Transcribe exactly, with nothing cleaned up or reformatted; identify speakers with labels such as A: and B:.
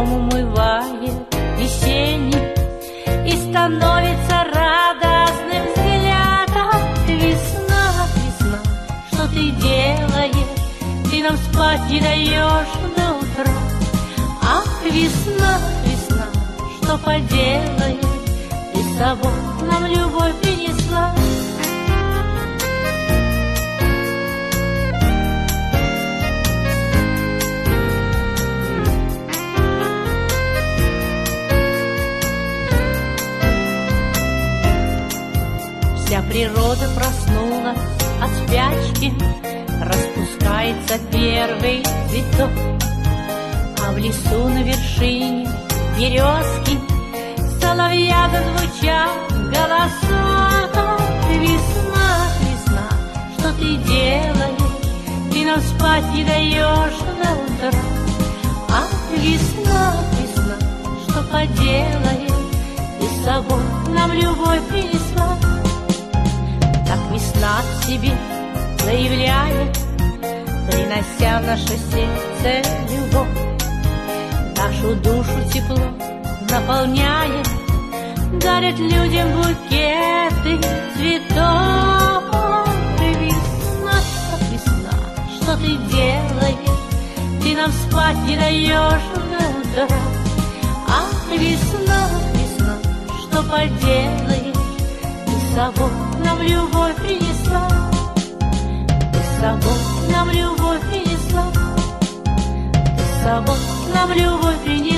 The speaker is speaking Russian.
A: дом умывает весенний, и становится радостным взглядом. Весна, весна, что ты делаешь? Ты нам спать не даешь до утра. Ах, весна, весна, что поделаешь? Ты с собой нам любовь принесла. Вся природа проснулась от спячки, распускается первый цветок, а в лесу на вершине березки соловья зазвучат голоса. Весна, весна, что ты делаешь? Ты нам спать не даешь до утра. Ах, весна, весна, что поделаешь? Ты с собой нам любовь принесла. Так весна в себе заявляет, принося в наше сердце любовь, нашу душу тепло наполняет, дарит людям букеты цветов. Весна, весна, что ты делаешь? Ты нам спать не даешь до утра. Ах, весна, весна, что поделаешь? Ты с собой нам любовь принесла. Ты с собой нам любовь принесла. Ты с собой нам любовь принесла.